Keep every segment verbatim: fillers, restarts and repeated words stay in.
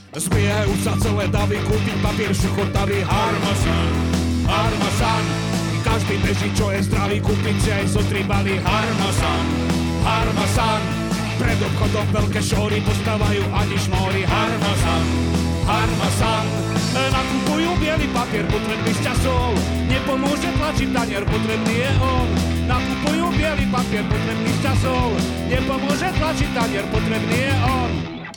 Zbiehajú sa celé davy, kúpiť papier šuchotavý. Harmasan, Harmasan, každý beží, čo je zdravý, kúpiť si aj zo tri baly. Harmasan, Harmasan, pred obchodom veľké šóry postávajú ani šmóry. Harmasan, Harmasan, nakupujú biely papier, potrebný z časov. Nepomôže tlačiť tanier, potrebný je on. Nakupujú biely papier, potrebný z časov. Nepomôže tlačiť tanier, potrebný je on.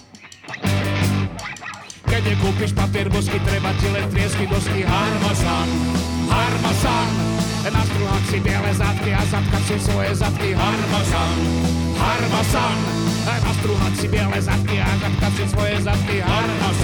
Keď nekúpiš papier bosky, treba ti len triesky dosky. Harmasan, Harmasan, nastruhať si biele zadky a zatkať si svoje zadky. Harmasan, Harmasan, nastruhať si biele zadky a zatkať si svoje zadky. Harmasan.